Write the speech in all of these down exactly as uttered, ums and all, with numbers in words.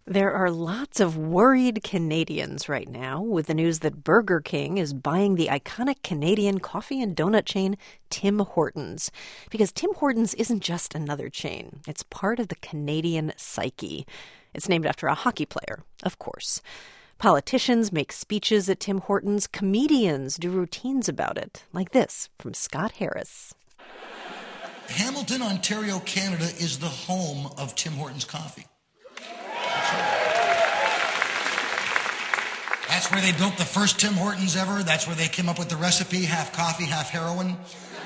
There are lots of worried Canadians right now with the news that Burger King is buying the iconic Canadian coffee and donut chain Tim Hortons. Because Tim Hortons isn't just another chain. It's part of the Canadian psyche. It's named after a hockey player, of course. Politicians make speeches at Tim Hortons. Comedians do routines about it, like this from Scott Harris. Hamilton, Ontario, Canada is the home of Tim Hortons coffee. That's where they built the first Tim Hortons ever. That's where they came up with the recipe, half coffee, half heroin.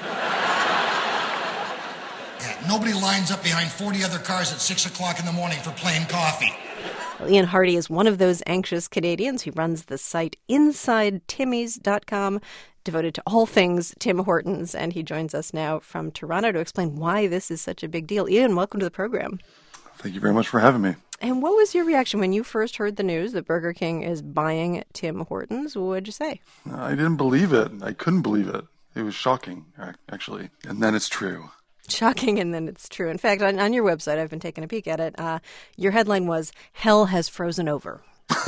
Yeah, nobody lines up behind forty other cars at six o'clock in the morning for plain coffee. Well, Ian Hardy is one of those anxious Canadians who runs the site inside timmys dot com, devoted to all things Tim Hortons, and he joins us now from Toronto to explain why this is such a big deal. Ian, welcome to the program. Thank you very much for having me. And what was your reaction when you first heard the news that Burger King is buying Tim Hortons? What did you say? I didn't believe it. I couldn't believe it. It was shocking, actually. And then it's true. Shocking, and then it's true. In fact, on, on your website, I've been taking a peek at it, uh, your headline was, "Hell has frozen over."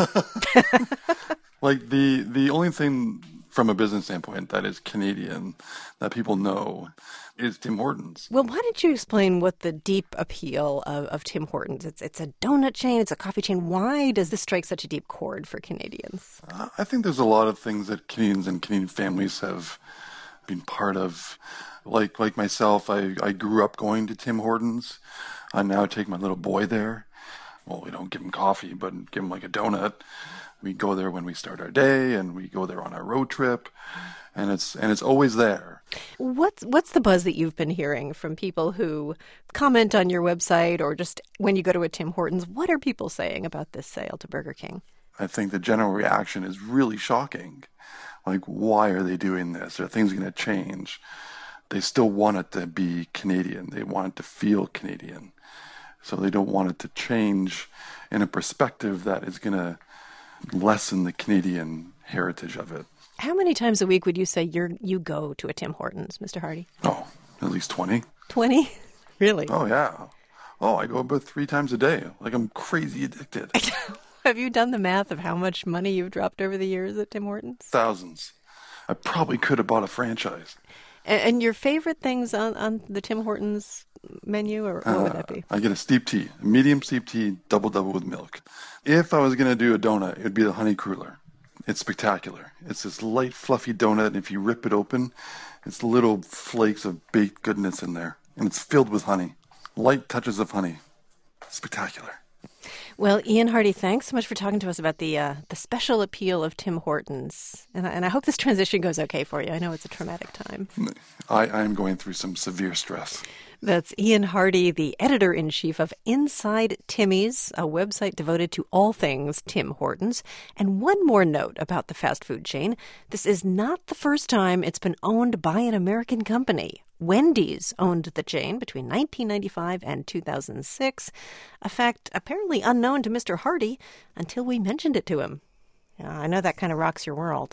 Like, the, the only thing from a business standpoint that is Canadian that people know is Tim Hortons. Well, why don't you explain what the deep appeal of, of Tim Hortons? It's it's a donut chain, it's a coffee chain. Why does this strike such a deep chord for Canadians? Uh, I think there's a lot of things that Canadians and Canadian families have been part of. Like like myself, I, I grew up going to Tim Hortons. I now take my little boy there. Well, we don't give him coffee, but give him like a donut. We go there when we start our day, and we go there on our road trip, and it's and it's always there. What's what's the buzz that you've been hearing from people who comment on your website or just when you go to a Tim Hortons? What are people saying about this sale to Burger King? I think the general reaction is really shocking. Like, why are they doing this? Are things going to change? They still want it to be Canadian. They want it to feel Canadian. So they don't want it to change in a perspective that is going to lessen the Canadian heritage of it. How many times a week would you say you're you go to a Tim Hortons, Mister Hardy? Oh, at least twenty. twenty? Really? Oh, yeah. Oh, I go about three times a day. Like, I'm crazy addicted. Have you done the math of how much money you've dropped over the years at Tim Hortons? Thousands. I probably could have bought a franchise. And, and your favorite things on, on the Tim Hortons menu, or what uh, would that be? I get a steep tea, a medium steep tea, double double with milk. If I was going to do a donut, it would be the Honey Cruller. It's spectacular. It's this light, fluffy donut, and if you rip it open, it's little flakes of baked goodness in there. And it's filled with honey. Light touches of honey. Spectacular. Well, Ian Hardy, thanks so much for talking to us about the uh, the special appeal of Tim Hortons. And I, and I hope this transition goes okay for you. I know it's a traumatic time. I, I am going through some severe stress. That's Ian Hardy, the editor-in-chief of Inside Timmy's, a website devoted to all things Tim Hortons. And one more note about the fast food chain. This is not the first time it's been owned by an American company. Wendy's owned the chain between nineteen ninety-five and two thousand six, a fact apparently unknown to Mister Hardy until we mentioned it to him. Yeah, I know that kind of rocks your world.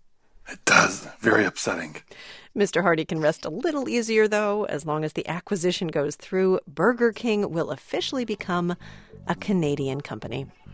It does. Very upsetting. Mister Hardy can rest a little easier, though. As long as the acquisition goes through, Burger King will officially become a Canadian company.